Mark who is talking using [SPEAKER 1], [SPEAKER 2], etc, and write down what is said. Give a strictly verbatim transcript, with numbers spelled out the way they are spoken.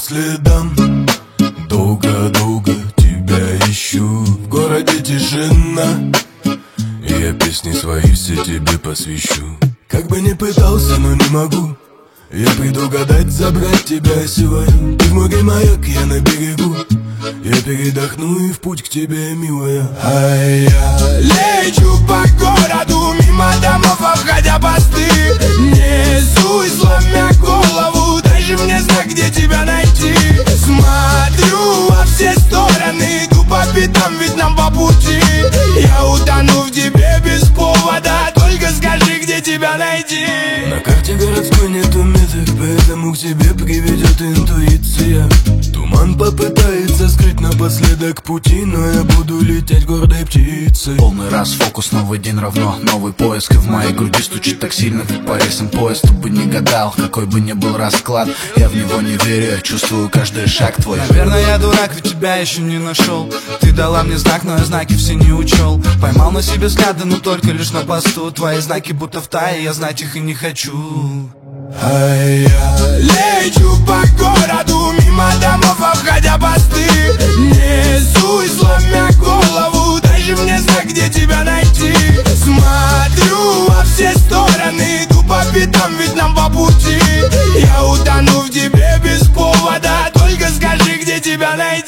[SPEAKER 1] следам. Долго-долго тебя ищу, в городе тишина, и я песни свои все тебе посвящу. Как бы ни пытался, но не могу я предугадать, забрать тебя сегодня. Ты в море маяк, я на берегу, я передохну и в путь к тебе, милая. А я лечу по городу, мимо домов, обходя посты. Несусь, сломя голову, дай же мне знак, где тебя найти. Смотрю во все стороны, иду по пятам, ведь нам по пути. Я утону в тебе без повода, только скажи, где тебя найти. На карте городской нету меток, поэтому к тебе приведет интуиция. Туман попытается скрыть напоследок пути, но я буду лететь гордой птицей.
[SPEAKER 2] Полный раз, фокус, новый день равно новый поиск. И в моей груди стучит так сильно, как по рельсам поезд. Кто бы не гадал, какой бы ни был расклад, я в него не верю, я чувствую каждый шаг твой.
[SPEAKER 3] Наверное, я дурак, ведь тебя еще не нашел. Ты дала мне знак, но я знаки все не учел. Поймал на себе взгляды, но только лишь на посту. Твои знаки будто в тае, я знать их и не хочу.
[SPEAKER 1] А я лечу по городу, мимо домов, обходя посты. Несусь, сломя голову, дай же мне знак, где тебя найти. Смотрю во все стороны, иду по пятам, ведь нам по пути. Я утону в тебе без повода, только скажи, где тебя найти.